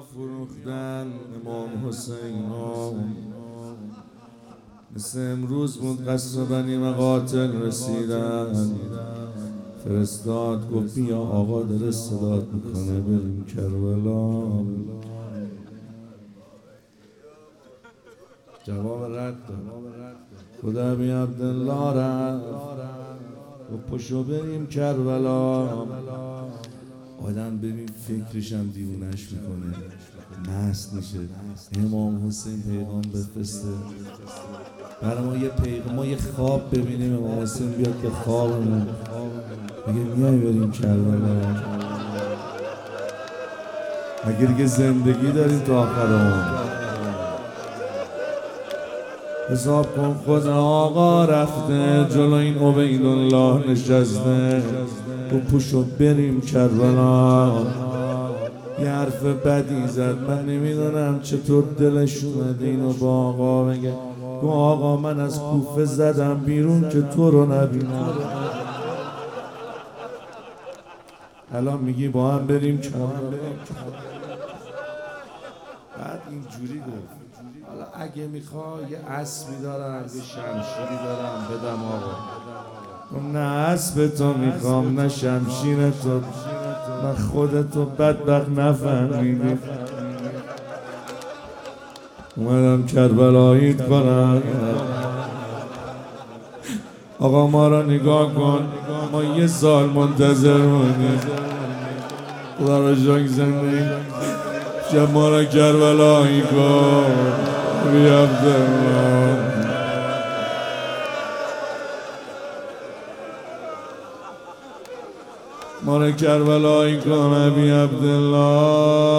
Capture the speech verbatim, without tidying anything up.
فروختن امام حسین ها. مثل امروز بود قصر بنی مقاتل رسیدن، فرستاد گفت بیا آقا داره صدات میکنه بریم کربلا. جواب رد داد. خدا بی عبدالله رفت و پشو بریم کربلا. آدم ببین فکرش هم دیوونش میکنه، مست میشه. امام حسین پیغام بفرسته برای ما، یه پیغام، ما یه خواب ببینیم امام حسین بیاد به خوابمون بگه میای بریم کربلا. اگر دیگه زندگی داریم تا آخر عمر. حساب کن خدا آقا رفته جلو این عبیدالله نشسته، تو پوشو بریم کربلا. یه حرف بدی زد، من نمیدونم چطور دلش اومده اینو با آقا بگه. گو آقا من از کوفه زدم بیرون که تو رو نبینم، الان میگی با هم بریم کربلا. بعد اینجوری گفت حالا اگه میخوای یه اسبی دارم یه شمشیری دارم بدم آقا. نه اسب تو میخوام نه شمشیر تو، من خودتو بدبخت نفهمیدی. اومدم کربلاییت کنم. آقا ما را نگاه کن، ما یه سال منتظر بودیم، خدا را شکر زندگی شب ما را کربلایی کن بی عبدالله. ما را کربلایی کن بی عبدالله.